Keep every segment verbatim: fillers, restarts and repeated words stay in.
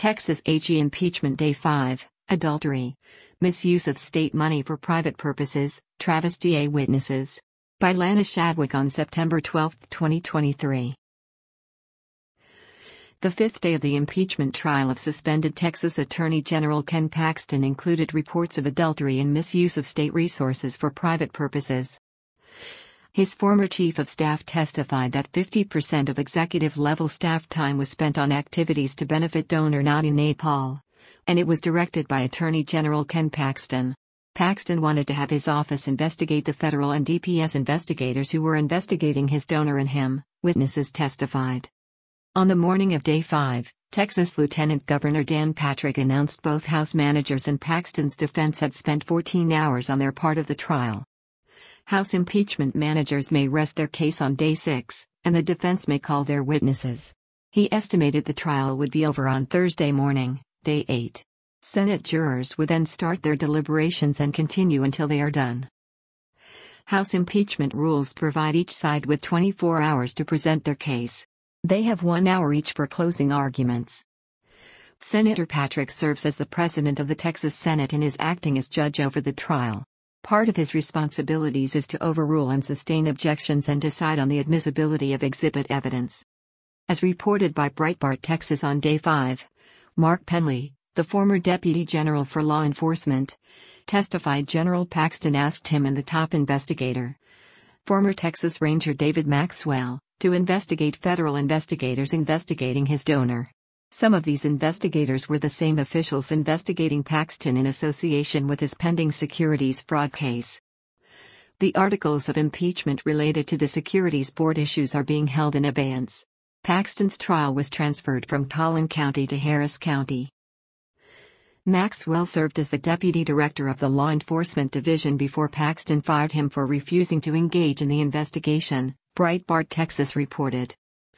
Texas A G Impeachment Day five, Adultery. Misuse of state money for private purposes, Travis D A witnesses. By Lana Shadwick on September twelfth, twenty twenty-three. The fifth day of the impeachment trial of suspended Texas Attorney General Ken Paxton included reports of adultery and misuse of state resources for private purposes. His former chief of staff testified that fifty percent of executive-level staff time was spent on activities to benefit donor Nadia Naypal, and it was directed by Attorney General Ken Paxton. Paxton wanted to have his office investigate the federal and D P S investigators who were investigating his donor and him, witnesses testified. On the morning of Day five, Texas Lieutenant Governor Dan Patrick announced both House managers and Paxton's defense had spent fourteen hours on their part of the trial. House impeachment managers may rest their case on Day six, and the defense may call their witnesses. He estimated the trial would be over on Thursday morning, Day eight. Senate jurors would then start their deliberations and continue until they are done. House impeachment rules provide each side with twenty-four hours to present their case. They have one hour each for closing arguments. Senator Patrick serves as the president of the Texas Senate and is acting as judge over the trial. Part of his responsibilities is to overrule and sustain objections and decide on the admissibility of exhibit evidence. As reported by Breitbart Texas on Day five, Mark Penley, the former Deputy General for Law Enforcement, testified. General Paxton asked him and the top investigator, former Texas Ranger David Maxwell, to investigate federal investigators investigating his donor. Some of these investigators were the same officials investigating Paxton in association with his pending securities fraud case. The articles of impeachment related to the securities board issues are being held in abeyance. Paxton's trial was transferred from Collin County to Harris County. Maxwell served as the deputy director of the Law Enforcement Division before Paxton fired him for refusing to engage in the investigation, Breitbart Texas reported.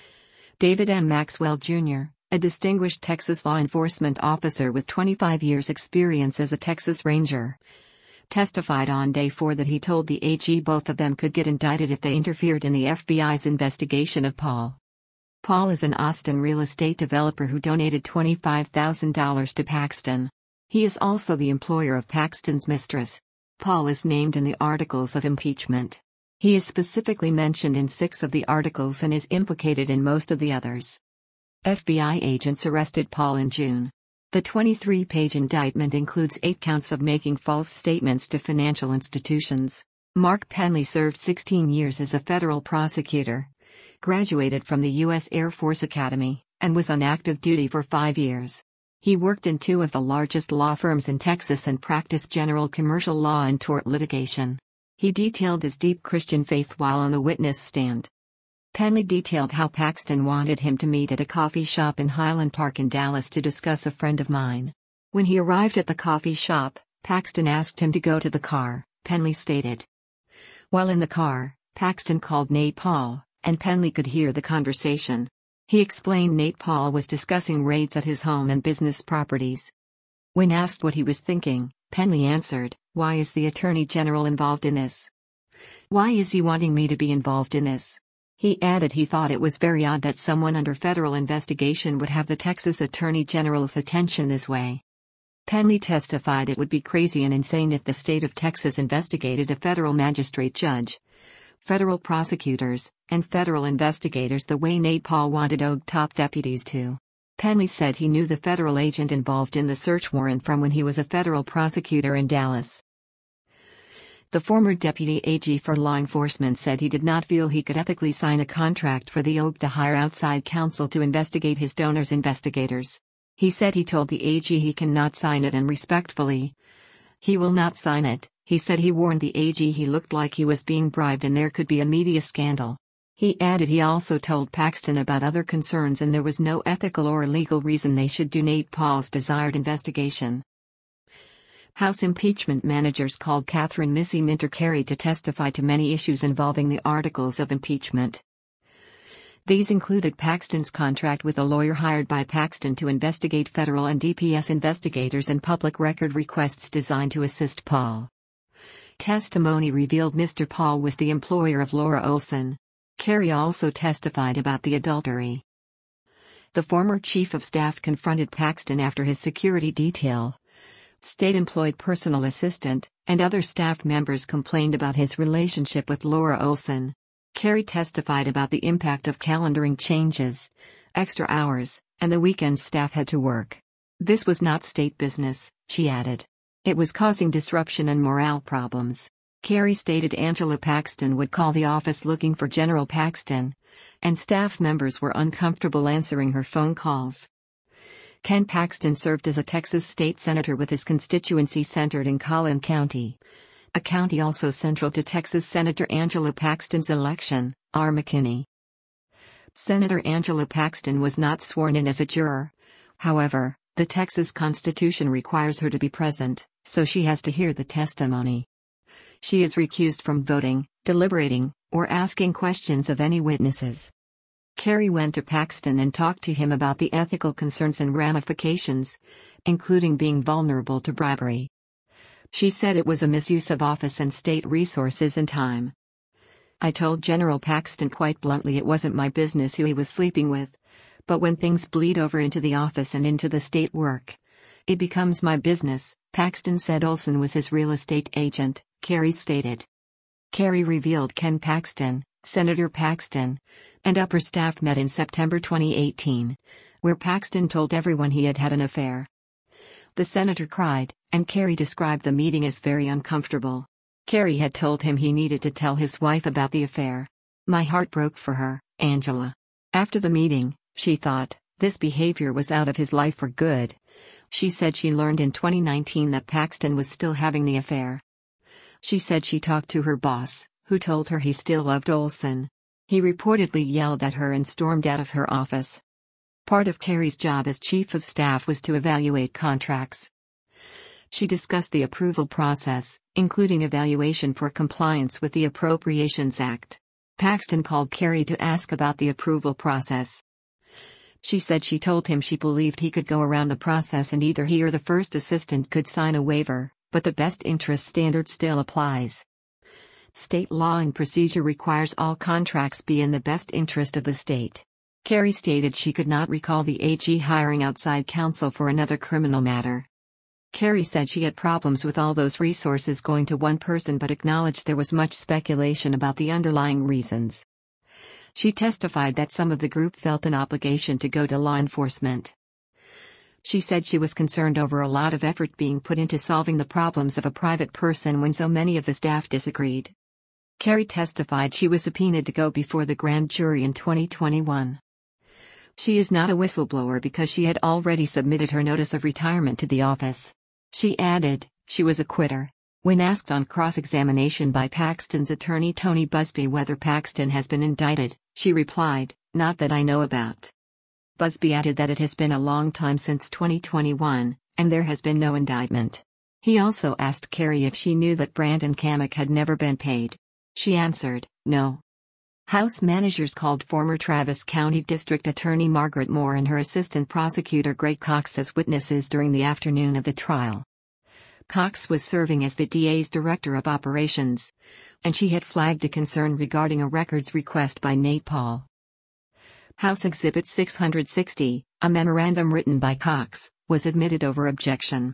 David M. Maxwell Junior, a distinguished Texas law enforcement officer with twenty-five years' experience as a Texas Ranger, testified on Day four that he told the A G both of them could get indicted if they interfered in the F B I's investigation of Paul. Paul is an Austin real estate developer who donated twenty-five thousand dollars to Paxton. He is also the employer of Paxton's mistress. Paul is named in the articles of impeachment. He is specifically mentioned in six of the articles and is implicated in most of the others. F B I agents arrested Paul in June. The twenty-three page indictment includes eight counts of making false statements to financial institutions. Mark Penley served sixteen years as a federal prosecutor, graduated from the U S Air Force Academy, and was on active duty for five years. He worked in two of the largest law firms in Texas and practiced general commercial law and tort litigation. He detailed his deep Christian faith while on the witness stand. Penley detailed how Paxton wanted him to meet at a coffee shop in Highland Park in Dallas to discuss a friend of mine. When he arrived at the coffee shop, Paxton asked him to go to the car, Penley stated. While in the car, Paxton called Naypal, and Penley could hear the conversation. He explained Naypal was discussing raids at his home and business properties. When asked what he was thinking, Penley answered, "Why is the Attorney General involved in this? Why is he wanting me to be involved in this?" He added he thought it was very odd that someone under federal investigation would have the Texas Attorney General's attention this way. Penley testified it would be crazy and insane if the state of Texas investigated a federal magistrate judge, federal prosecutors, and federal investigators the way Naypal wanted O G top deputies to. Penley said he knew the federal agent involved in the search warrant from when he was a federal prosecutor in Dallas. The former deputy A G for law enforcement said he did not feel he could ethically sign a contract for the O G to hire outside counsel to investigate his donor's investigators. He said he told the A G he cannot sign it and respectfully, he will not sign it. He said he warned the A G he looked like he was being bribed and there could be a media scandal. He added he also told Paxton about other concerns and there was no ethical or legal reason they should do Naypal's desired investigation. House impeachment managers called Catherine Missy Minter Carey to testify to many issues involving the articles of impeachment. These included Paxton's contract with a lawyer hired by Paxton to investigate federal and D P S investigators and public record requests designed to assist Paul. Testimony revealed Mister Paul was the employer of Laura Olson. Carey also testified about the adultery. The former chief of staff confronted Paxton after his security detail, state-employed personal assistant, and other staff members complained about his relationship with Laura Olson. Carey testified about the impact of calendaring changes, extra hours, and the weekends staff had to work. This was not state business, she added. It was causing disruption and morale problems. Carey stated Angela Paxton would call the office looking for General Paxton, and staff members were uncomfortable answering her phone calls. Ken Paxton served as a Texas state senator with his constituency centered in Collin County, a county also central to Texas Senator Angela Paxton's election, R. McKinney. Senator Angela Paxton was not sworn in as a juror. However, the Texas Constitution requires her to be present, so she has to hear the testimony. She is recused from voting, deliberating, or asking questions of any witnesses. Carey went to Paxton and talked to him about the ethical concerns and ramifications, including being vulnerable to bribery. She said it was a misuse of office and state resources and time. I told General Paxton quite bluntly it wasn't my business who he was sleeping with, but when things bleed over into the office and into the state work, it becomes my business, Paxton said. Olson was his real estate agent, Carey stated. Carey revealed Ken Paxton, Senator Paxton, and upper staff met in September twenty eighteen, where Paxton told everyone he had had an affair. The senator cried, and Carey described the meeting as very uncomfortable. Carey had told him he needed to tell his wife about the affair. My heart broke for her, Angela. After the meeting, she thought, this behavior was out of his life for good. She said she learned in twenty nineteen that Paxton was still having the affair. She said she talked to her boss, who told her he still loved Olson. He reportedly yelled at her and stormed out of her office. Part of Carey's job as chief of staff was to evaluate contracts. She discussed the approval process, including evaluation for compliance with the Appropriations Act. Paxton called Carey to ask about the approval process. She said she told him she believed he could go around the process and either he or the first assistant could sign a waiver, but the best interest standard still applies. State law and procedure requires all contracts be in the best interest of the state. Carey stated she could not recall the A G hiring outside counsel for another criminal matter. Carey said she had problems with all those resources going to one person but acknowledged there was much speculation about the underlying reasons. She testified that some of the group felt an obligation to go to law enforcement. She said she was concerned over a lot of effort being put into solving the problems of a private person when so many of the staff disagreed. Carey testified she was subpoenaed to go before the grand jury in twenty twenty-one. She is not a whistleblower because she had already submitted her notice of retirement to the office. She added, she was a quitter. When asked on cross-examination by Paxton's attorney Tony Busby whether Paxton has been indicted, she replied, "Not that I know about." Busby added that it has been a long time since twenty twenty-one, and there has been no indictment. He also asked Carey if she knew that Brandon Kamek had never been paid. She answered, no. House managers called former Travis County District Attorney Margaret Moore and her assistant prosecutor Greg Cox as witnesses during the afternoon of the trial. Cox was serving as the D A's Director of Operations, and she had flagged a concern regarding a records request by Nate Paul. House Exhibit six hundred sixty, a memorandum written by Cox, was admitted over objection.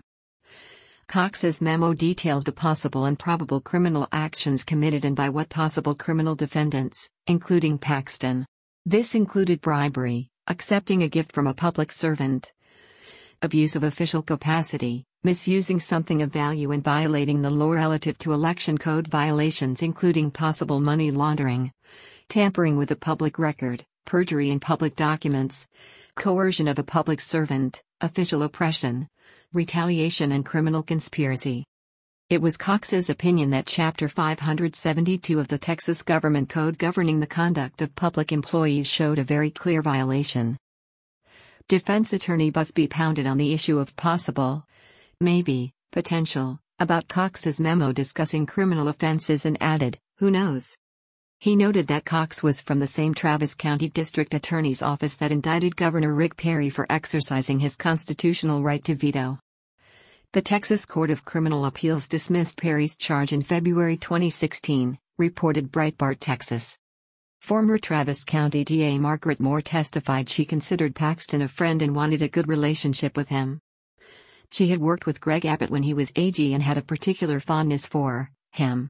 Cox's memo detailed the possible and probable criminal actions committed and by what possible criminal defendants, including Paxton. This included bribery, accepting a gift from a public servant, abuse of official capacity, misusing something of value and violating the law relative to election code violations including possible money laundering, tampering with a public record, perjury in public documents, coercion of a public servant, official oppression, retaliation and criminal conspiracy. It was Cox's opinion that Chapter five hundred seventy-two of the Texas Government Code governing the conduct of public employees showed a very clear violation. Defense attorney Busby pounded on the issue of possible, maybe, potential, about Cox's memo discussing criminal offenses and added, who knows? He noted that Cox was from the same Travis County District Attorney's Office that indicted Governor Rick Perry for exercising his constitutional right to veto. The Texas Court of Criminal Appeals dismissed Perry's charge in February twenty sixteen, reported Breitbart Texas. Former Travis County D A Margaret Moore testified she considered Paxton a friend and wanted a good relationship with him. She had worked with Greg Abbott when he was A G and had a particular fondness for him.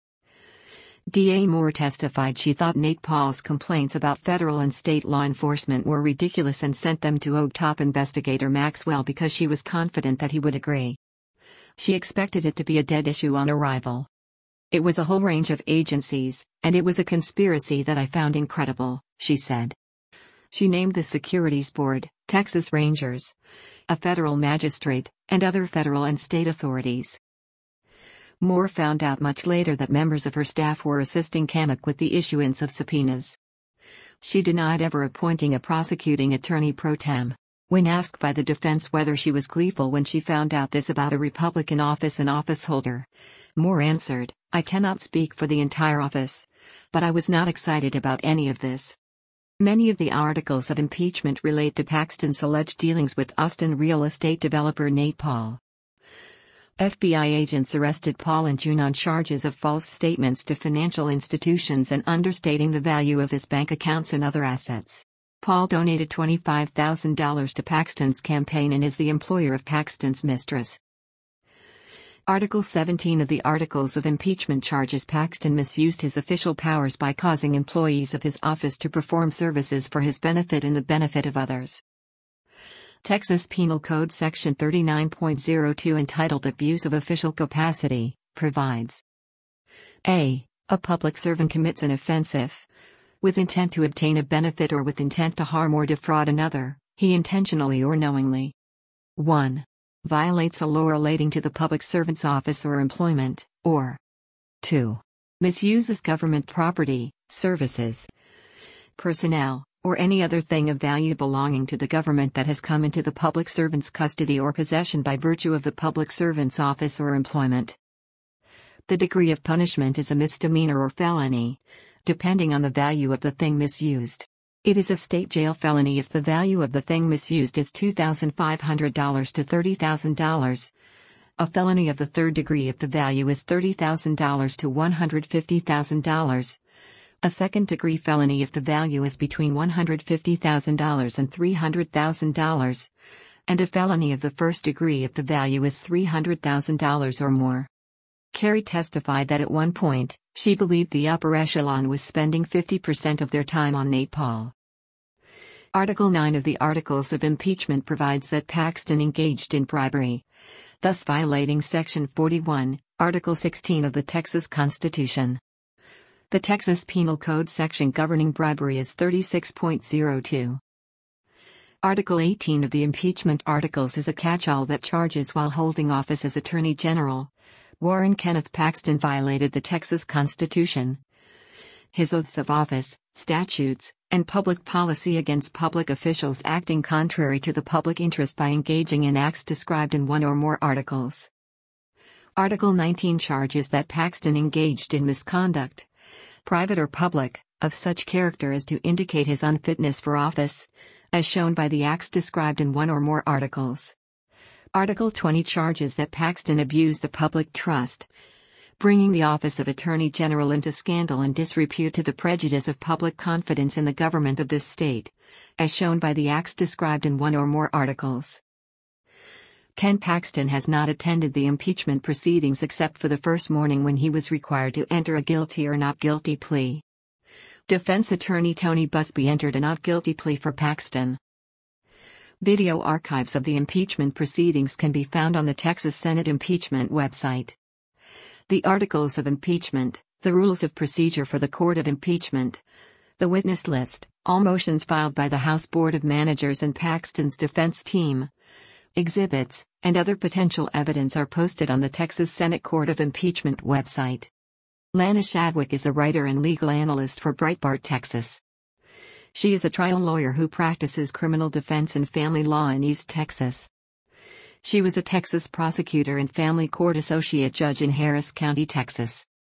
D A Moore testified she thought Nate Paul's complaints about federal and state law enforcement were ridiculous and sent them to O G top investigator Maxwell because she was confident that he would agree. She expected it to be a dead issue on arrival. It was a whole range of agencies, and it was a conspiracy that I found incredible, she said. She named the Securities Board, Texas Rangers, a federal magistrate, and other federal and state authorities. Moore found out much later that members of her staff were assisting Kamek with the issuance of subpoenas. She denied ever appointing a prosecuting attorney pro tem. When asked by the defense whether she was gleeful when she found out this about a Republican office and officeholder, Moore answered, "I cannot speak for the entire office, but I was not excited about any of this." Many of the articles of impeachment relate to Paxton's alleged dealings with Austin real estate developer Nate Paul. F B I agents arrested Paul in June on charges of false statements to financial institutions and understating the value of his bank accounts and other assets. Paul donated twenty-five thousand dollars to Paxton's campaign and is the employer of Paxton's mistress. Article seventeen of the Articles of Impeachment charges Paxton misused his official powers by causing employees of his office to perform services for his benefit and the benefit of others. Texas Penal Code Section thirty-nine point oh two, entitled Abuse of Official Capacity, provides a. A public servant commits an offense if, with intent to obtain a benefit or with intent to harm or defraud another, he intentionally or knowingly one. Violates a law relating to the public servant's office or employment, or two. Misuses government property, services, personnel, or any other thing of value belonging to the government that has come into the public servant's custody or possession by virtue of the public servant's office or employment. The degree of punishment is a misdemeanor or felony, depending on the value of the thing misused. It is a state jail felony if the value of the thing misused is two thousand five hundred dollars to thirty thousand dollars. A felony of the third degree if the value is thirty thousand dollars to one hundred fifty thousand dollars. A second-degree felony if the value is between one hundred fifty thousand dollars and three hundred thousand dollars, and a felony of the first degree if the value is three hundred thousand dollars or more. Carey testified that at one point, she believed the upper echelon was spending fifty percent of their time on Nate Paul. Article nine of the Articles of Impeachment provides that Paxton engaged in bribery, thus violating Section forty-one, Article sixteen of the Texas Constitution. The Texas Penal Code section governing bribery is thirty-six point oh two. Article eighteen of the Impeachment Articles is a catch-all that charges while holding office as Attorney General, Warren Kenneth Paxton violated the Texas Constitution, his oaths of office, statutes, and public policy against public officials acting contrary to the public interest by engaging in acts described in one or more articles. Article nineteen charges that Paxton engaged in misconduct, private or public, of such character as to indicate his unfitness for office, as shown by the acts described in one or more articles. Article twenty charges that Paxton abused the public trust, bringing the office of Attorney General into scandal and disrepute to the prejudice of public confidence in the government of this state, as shown by the acts described in one or more articles. Ken Paxton has not attended the impeachment proceedings except for the first morning when he was required to enter a guilty or not guilty plea. Defense attorney Tony Busby entered a not guilty plea for Paxton. Video archives of the impeachment proceedings can be found on the Texas Senate impeachment website. The Articles of Impeachment, the Rules of Procedure for the Court of Impeachment, the witness list, all motions filed by the House Board of Managers and Paxton's defense team, exhibits, and other potential evidence are posted on the Texas Senate Court of Impeachment website. Lana Shadwick is a writer and legal analyst for Breitbart Texas. She is a trial lawyer who practices criminal defense and family law in East Texas. She was a Texas prosecutor and family court associate judge in Harris County, Texas.